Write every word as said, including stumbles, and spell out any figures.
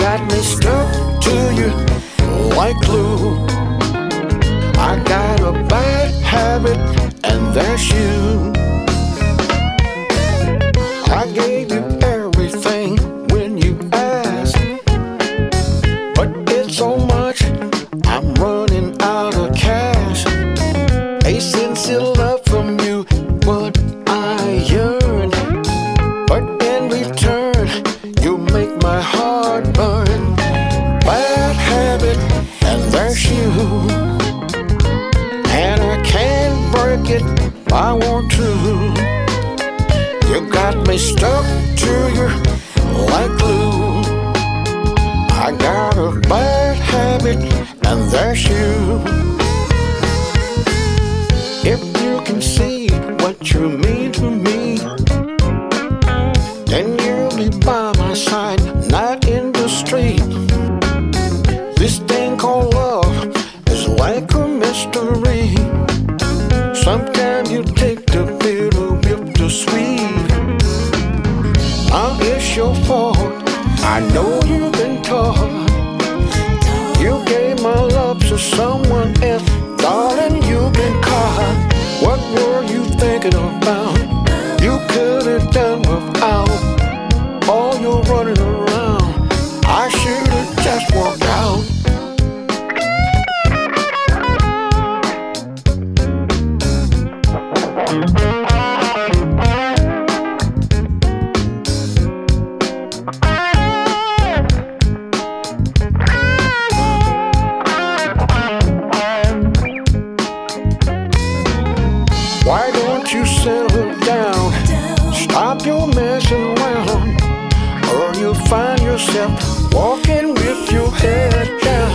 got me stuck to you like glue. I got a bad habit, and that's you. I gave you everything when you asked, but it's so much, I'm running out of cash. A sincere love from you, what I yearn, but in return, you make my heart burn. Bad habit, and there's you, and I can't break it if I want to. You got me stuck to you like glue. I got a bad habit, and there's you. If you can see what you mean to me, then you'll be by my side, not in the street. This thing called love is like a mystery. Sometimes you take the bitter with the sweet. Now it's your fault, I know you've been taught. You gave my love to someone else, darling, you've been caught. What were you thinking about? You could have done without all your running around. I should have just walked out. Why don't you settle down? Stop your messing around, or you'll find yourself walking with your head down.